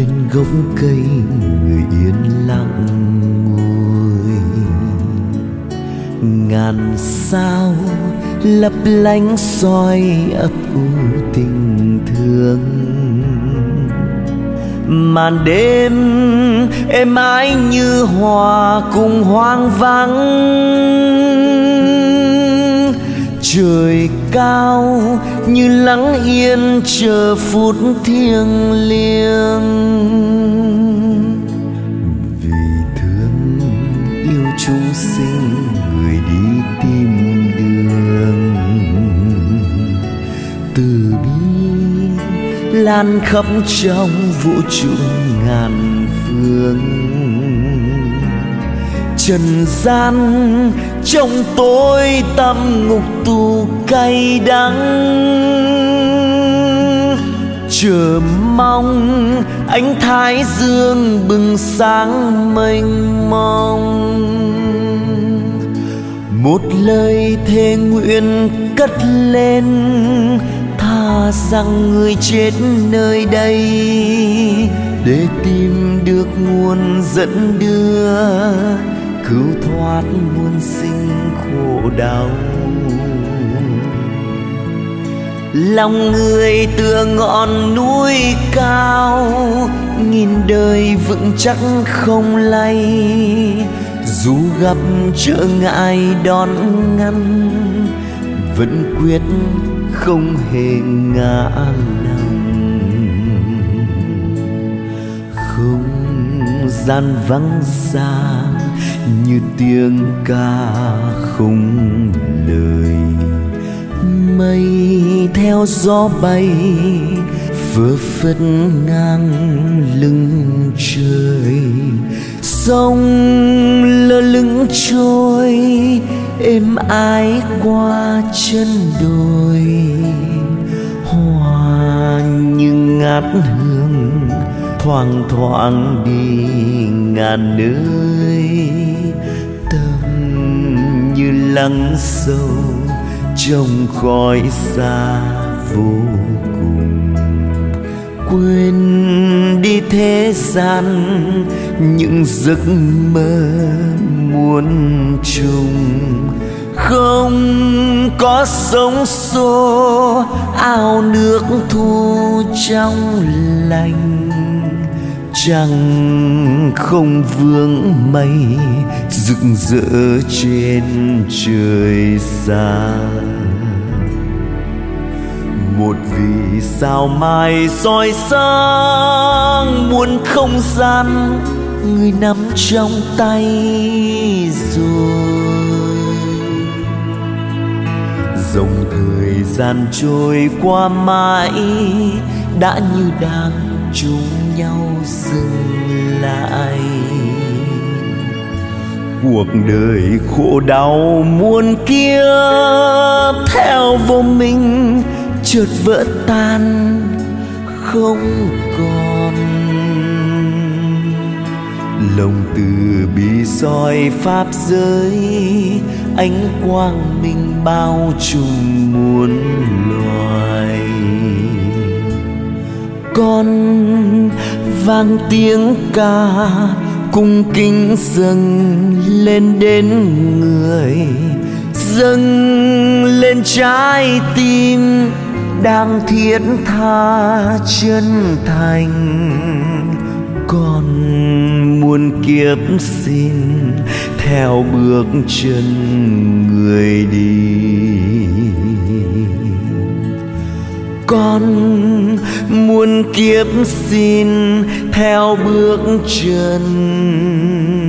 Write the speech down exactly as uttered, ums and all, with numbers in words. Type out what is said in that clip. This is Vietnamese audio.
bên gốc cây người yên lặng ngồi, ngàn sao lấp lánh soi ấp u tình thương. Màn đêm êm ái như hòa cùng hoang vắng, trời cao như lắng yên chờ phút thiêng liêng. Vì thương yêu chúng sinh người đi tìm đường, từ bi lan khắp trong vũ trụ ngàn phương. Trần gian trong tối tăm ngục tù cay đắng, chờ mong ánh thái dương bừng sáng mênh mông. Một lời thề nguyện cất lên, tha rằng người chết nơi đây để tìm được nguồn dẫn đưa, cứu thoát muôn sinh khổ đau. Lòng người tựa ngọn núi cao, nghìn đời vững chắc không lay, dù gặp trở ngại đón ngăn vẫn quyết không hề ngã lòng. Không gian vắng xa như tiếng ca không lời, mây theo gió bay phơ phất ngang lưng trời. Sông lơ lửng trôi êm ái qua chân đồi, hoa như ngát hương thoang thoảng đi ngàn nơi. Tâm như lắng sâu trong khói xa vô cùng, quên đi thế gian những giấc mơ muôn trùng. Không có sóng xô ao nước thu trong lành, chẳng không vương mây rực rỡ trên trời xa. Một vì sao mai soi sáng muôn không gian, người nắm trong tay rồi. Dòng thời gian trôi qua mãi, đã như đang chung nhau dừng lại. Cuộc đời khổ đau muôn kiếp theo vô minh chợt vỡ tan không còn. Lòng từ bi soi pháp giới, ánh quang minh bao trùm muôn loài. Con vang tiếng ca cung kính dâng lên đến người, dâng lên trái tim đang thiết tha chân thành. Con muôn kiếp xin theo bước chân người đi, con muôn kiếp xin theo bước chân